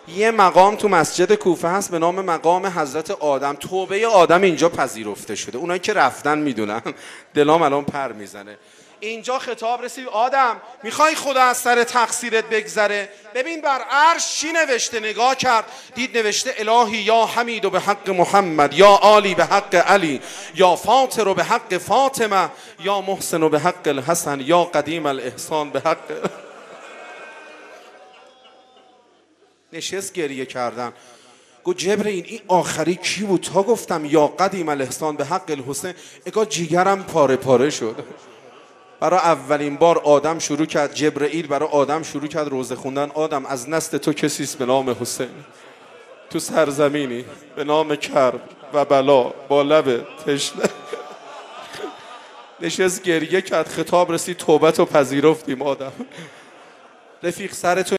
یه مقام تو مسجد کوفه هست به نام مقام حضرت آدم. توبه آدم اینجا پذیرفته شده. اونایی که رفتن میدونن، دلام الان پر میزنه. اینجا خطاب رسید: آدم میخوای خدا از سر تقصیرت بگذره؟ ببین بر عرش چی نوشته. نگاه کرد، دید نوشته: الهی یا حمید و به حق محمد، یا عالی به حق علی، یا فاطر و به حق فاطمه، یا محسن و به حق الحسن، یا قدیم الاحسان به حق. نشست گریه کردن. گفت جبرئیل این آخری کی بود؟ تا گفتم یا قدیم الاحسان به حق الحسین، اگه جیگرم پاره پاره شد. برای اولین بار آدم شروع کرد، جبرئیل برای آدم شروع کرد روزه خوندن. آدم از نسل تو کسیست به نام حسین، تو سرزمینی به نام کرب و بلا با لب تشنه. نشست گریه کرد. خطاب رسید: توبت رو پذیرفتیم آدم. رفیق سر تو